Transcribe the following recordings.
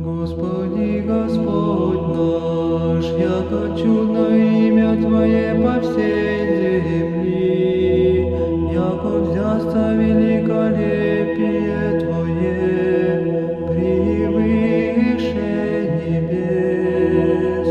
Господи, Господь наш, яко чудно имя Твое по всей земли, яко взясться великолепие Твое превыше небес.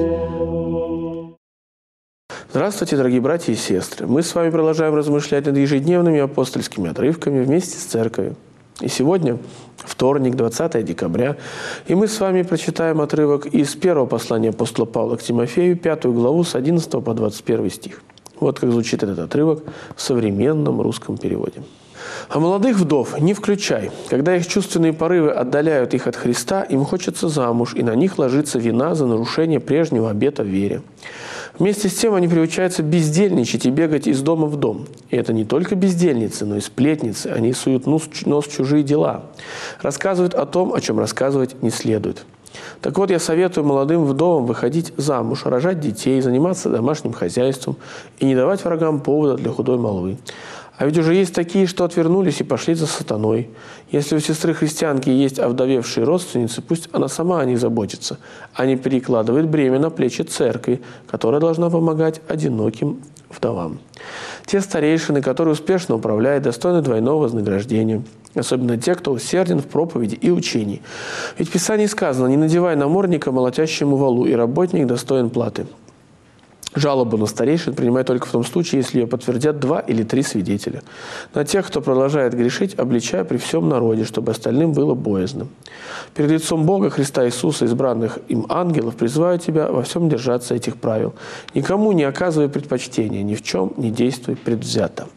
Здравствуйте, дорогие братья и сестры! Мы с вами продолжаем размышлять над ежедневными апостольскими отрывками вместе с Церковью. И сегодня вторник, 20 декабря, и мы с вами прочитаем отрывок из первого послания апостола Павла к Тимофею, 5 главу с 11 по 21 стих. Вот как звучит этот отрывок в современном русском переводе. «А молодых вдов не включай. Когда их чувственные порывы отдаляют их от Христа, им хочется замуж, и на них ложится вина за нарушение прежнего обета в вере. Вместе с тем они приучаются бездельничать и бегать из дома в дом. И это не только бездельницы, но и сплетницы. Они суют нос в чужие дела. Рассказывают о том, о чем рассказывать не следует. Так вот, я советую молодым вдовам выходить замуж, рожать детей, заниматься домашним хозяйством и не давать врагам повода для худой молвы. А ведь уже есть такие, что отвернулись и пошли за сатаной. Если у сестры-христианки есть овдовевшие родственницы, пусть она сама о них заботится, а не перекладывает бремя на плечи церкви, которая должна помогать одиноким вдовам. Те старейшины, которые успешно управляют, достойны двойного вознаграждения. Особенно те, кто усерден в проповеди и учении. Ведь в Писании сказано: «Не надевай намордника молотящему валу, и работник достоин платы». Жалобу на старейшин принимай только в том случае, если ее подтвердят 2 или 3 свидетеля. На тех, кто продолжает грешить, обличай при всем народе, чтобы остальным было боязно. Перед лицом Бога, Христа Иисуса, избранных им ангелов, призываю тебя во всем держаться этих правил. Никому не оказывай предпочтения, ни в чем не действуй предвзято».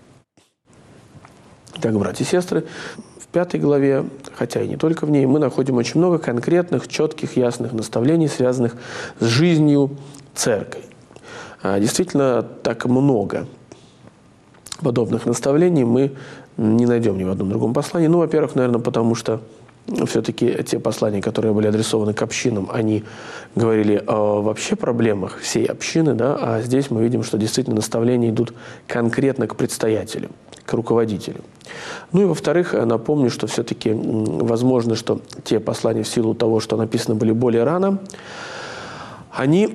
Итак, братья и сестры, в 5 главе, хотя и не только в ней, мы находим очень много конкретных, четких, ясных наставлений, связанных с жизнью церкви. Действительно, так много подобных наставлений мы не найдем ни в одном другом послании. Ну, во-первых, наверное, потому что все-таки те послания, которые были адресованы к общинам, они говорили о вообще проблемах всей общины, да, а здесь мы видим, что действительно наставления идут конкретно к предстоятелю, к руководителю. Ну и, во-вторых, напомню, что все-таки возможно, что те послания в силу того, что написаны были более рано, они,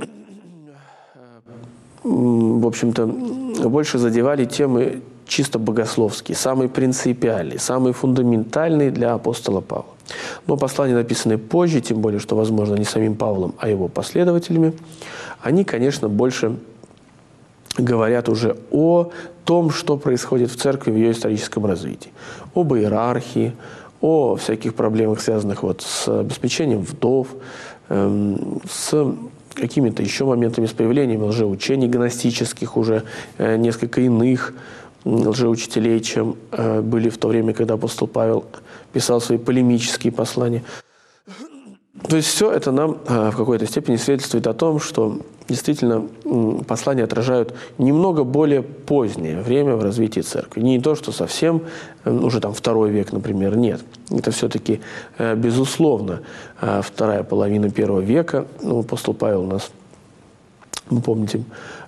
в общем-то, больше задевали темы чисто богословские, самые принципиальные, самые фундаментальные для апостола Павла. Но послания, написанные позже, тем более, что, возможно, не самим Павлом, а его последователями, они, конечно, больше говорят уже о том, что происходит в церкви в ее историческом развитии. Об иерархии, о всяких проблемах, связанных вот с обеспечением вдов, с какими-то еще моментами, с появлением лжеучений гностических, уже несколько иных лжеучителей, чем были в то время, когда апостол Павел писал свои полемические послания. То есть все это нам в какой-то степени свидетельствует о том, что действительно послания отражают немного более позднее время в развитии церкви. Не то, что совсем уже там 2 век, например, нет. Это все-таки, безусловно, вторая половина 1 века. Ну, апостол Павел у нас, мы помним,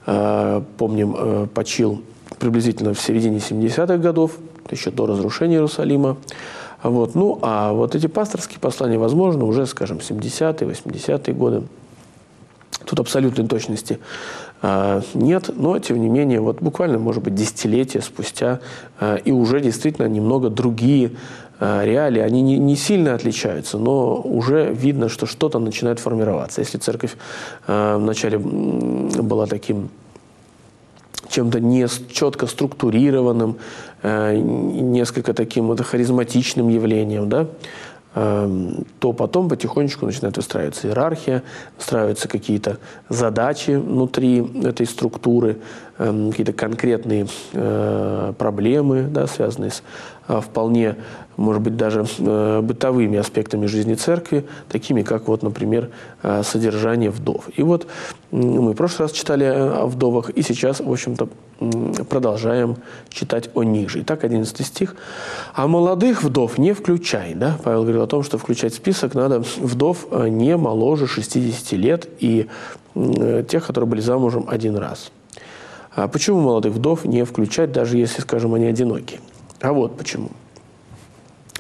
почил приблизительно в середине 70-х годов, еще до разрушения Иерусалима. Вот. Ну, а вот эти пасторские послания, возможно, уже, скажем, 70-е, 80-е годы. Тут абсолютной точности нет, но, тем не менее, вот буквально, может быть, десятилетия спустя, и уже действительно немного другие реалии. Они не сильно отличаются, но уже видно, что что-то начинает формироваться. Если церковь вначале была таким чем-то не четко структурированным, несколько таким вот харизматичным явлением, да, то потом потихонечку начинает выстраиваться иерархия, выстраиваются какие-то задачи внутри этой структуры, какие-то конкретные проблемы, да, связанные с вполне, может быть, даже бытовыми аспектами жизни церкви, такими как, вот, например, содержание вдов. И вот мы в прошлый раз читали о вдовах, и сейчас, в общем-то, продолжаем читать о них же. Итак, 11 стих. «А молодых вдов не включай». Да? Павел говорил о том, что включать в список надо вдов не моложе 60 лет и тех, которые были замужем 1 раз. А почему молодых вдов не включать, даже если, скажем, они одиноки? А вот почему.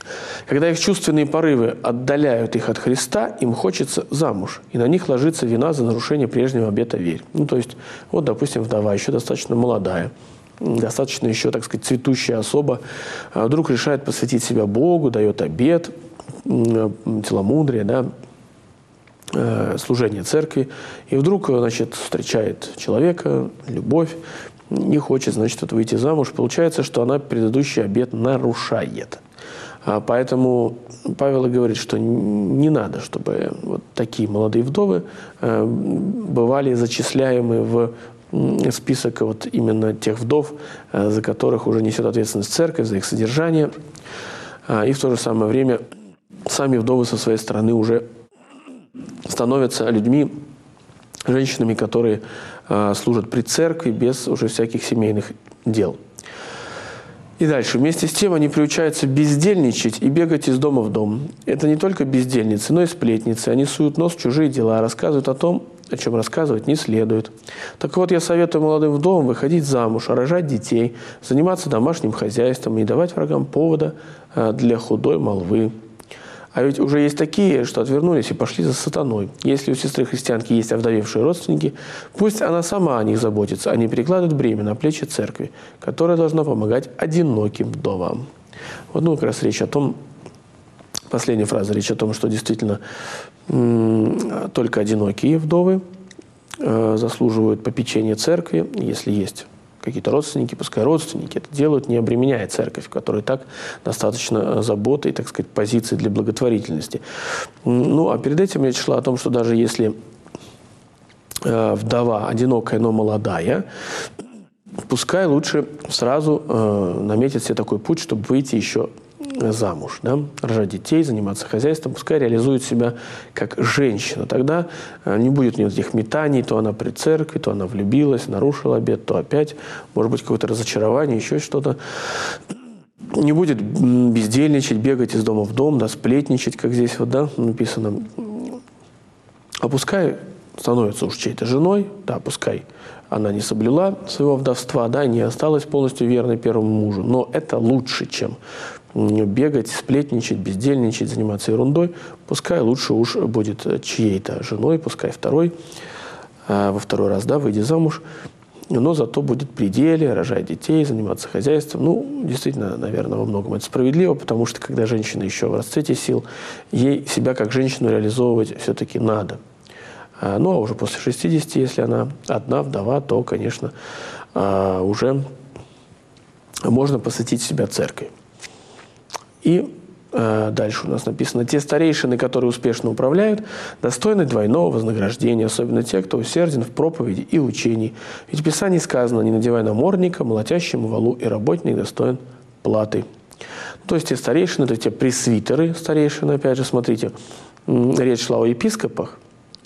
Когда их чувственные порывы отдаляют их от Христа, им хочется замуж, и на них ложится вина за нарушение прежнего обета верь. Ну, то есть, вот, допустим, вдова еще достаточно молодая, достаточно еще, так сказать, цветущая особа, вдруг решает посвятить себя Богу, дает обет, целомудрие, да, служение церкви, и вдруг, значит, встречает человека, любовь, не хочет, значит, вот выйти замуж. Получается, что она предыдущий обет нарушает. Поэтому Павел и говорит, что не надо, чтобы вот такие молодые вдовы бывали зачисляемы в список вот именно тех вдов, за которых уже несет ответственность церковь, за их содержание. И в то же самое время сами вдовы со своей стороны уже становятся людьми, женщинами, которые служат при церкви без уже всяких семейных дел. И дальше. Вместе с тем они приучаются бездельничать и бегать из дома в дом. Это не только бездельницы, но и сплетницы. Они суют нос в чужие дела, рассказывают о том, о чем рассказывать не следует. Так вот, я советую молодым вдовам выходить замуж, рожать детей, заниматься домашним хозяйством и не давать врагам повода для худой молвы. А ведь уже есть такие, что отвернулись и пошли за сатаной. Если у сестры-христианки есть овдовевшие родственники, пусть она сама о них заботится, а не перекладывает бремя на плечи церкви, которая должна помогать одиноким вдовам. Вот, ну, как раз речь о том, последняя фраза, речь о том, что действительно только одинокие вдовы заслуживают попечения церкви, если есть какие-то родственники, пускай родственники это делают, не обременяя церковь, в которой так достаточно заботы и, так сказать, позиции для благотворительности. Ну, а перед этим речь шла о том, что даже если вдова одинокая, но молодая, пускай лучше сразу наметит себе такой путь, чтобы выйти еще замуж, да? Рожать детей, заниматься хозяйством, пускай реализует себя как женщина. Тогда не будет никаких метаний, то она при церкви, то она влюбилась, нарушила обет, то опять, может быть, какое-то разочарование, еще что-то. Не будет бездельничать, бегать из дома в дом, да, сплетничать, как здесь вот, да, написано. А пускай становится уж чьей-то женой, да, пускай она не соблюла своего вдовства, да, не осталась полностью верной первому мужу, но это лучше, чем бегать, сплетничать, бездельничать, заниматься ерундой. Пускай лучше уж будет чьей-то женой, пускай во второй раз, да, выйдя замуж, но зато будет при деле, рожать детей, заниматься хозяйством. Ну, действительно, наверное, во многом это справедливо, потому что когда женщина еще в расцвете сил, ей себя как женщину реализовывать все-таки надо. Ну, а уже после 60, если она одна вдова, то, конечно, уже можно посвятить себя церкви. И дальше у нас написано: «Те старейшины, которые успешно управляют, достойны двойного вознаграждения, особенно те, кто усерден в проповеди и учении. Ведь в Писании сказано: не надевай намордника, молотящему валу, и работник достоин платы». То есть те старейшины, это те пресвитеры старейшины, опять же, смотрите, речь шла о епископах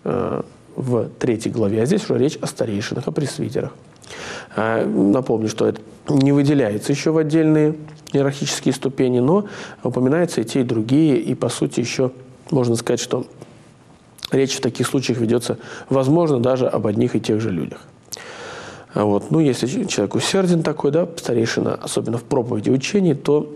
в 3 главе, а здесь уже речь о старейшинах, о пресвитерах. Напомню, что это не выделяется еще в отдельные иерархические ступени, но упоминаются и те, и другие, и по сути еще можно сказать, что речь в таких случаях ведется, возможно, даже об одних и тех же людях. Вот. Ну, если человек усерден такой, да, старейшина, особенно в проповеди и учении, то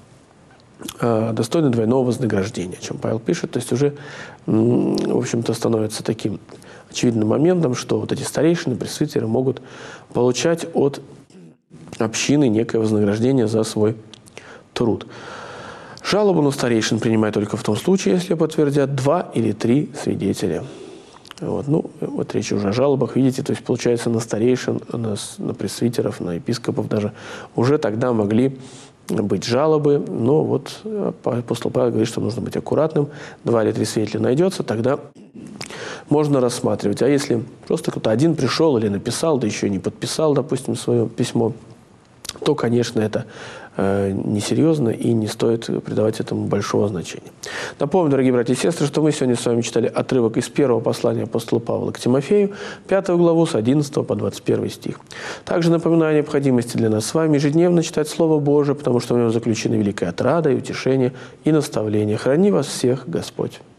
достойны двойного вознаграждения, о чем Павел пишет. То есть уже, в общем-то, становится таким очевидным моментом, что вот эти старейшины, пресвитеры могут получать от общины некое вознаграждение за свой труд. Жалобу на старейшин принимают только в том случае, если подтвердят 2 или 3 свидетеля. Вот. Ну, вот речь уже о жалобах, видите, то есть получается на старейшин, на пресвитеров, на епископов даже уже тогда могли быть жалобы, но вот апостол Павел говорит, что нужно быть аккуратным, 2 или 3 свидетеля найдется, тогда можно рассматривать. А если просто кто-то один пришел или написал, да еще и не подписал, допустим, свое письмо, то, конечно, это несерьезно и не стоит придавать этому большого значения. Напомню, дорогие братья и сестры, что мы сегодня с вами читали отрывок из 1 послания апостола Павла к Тимофею, 5 главу с 11 по 21 стих. Также напоминаю о необходимости для нас с вами ежедневно читать Слово Божие, потому что в нем заключена великая отрада и утешение, и наставление. Храни вас всех Господь.